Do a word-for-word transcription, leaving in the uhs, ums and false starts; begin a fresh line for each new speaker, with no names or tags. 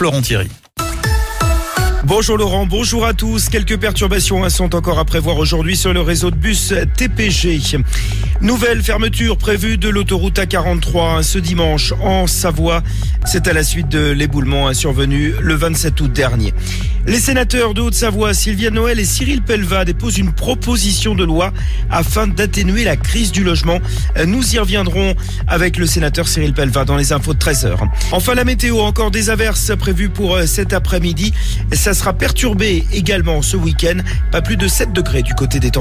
Florent Thierry.
Bonjour Laurent, bonjour à tous. Quelques perturbations sont encore à prévoir aujourd'hui sur le réseau de bus T P G. Nouvelle fermeture prévue de l'autoroute A quarante-trois ce dimanche en Savoie. C'est à la suite de l'éboulement survenu le vingt-sept août dernier. Les sénateurs de Haute-Savoie, Sylviane Noël et Cyril Pellevat, déposent une proposition de loi afin d'atténuer la crise du logement. Nous y reviendrons avec le sénateur Cyril Pellevat dans les infos de treize heures. Enfin, la météo, encore des averses prévues pour cet après-midi. Ça sera perturbé également ce week-end. Pas plus de sept degrés du côté des températures.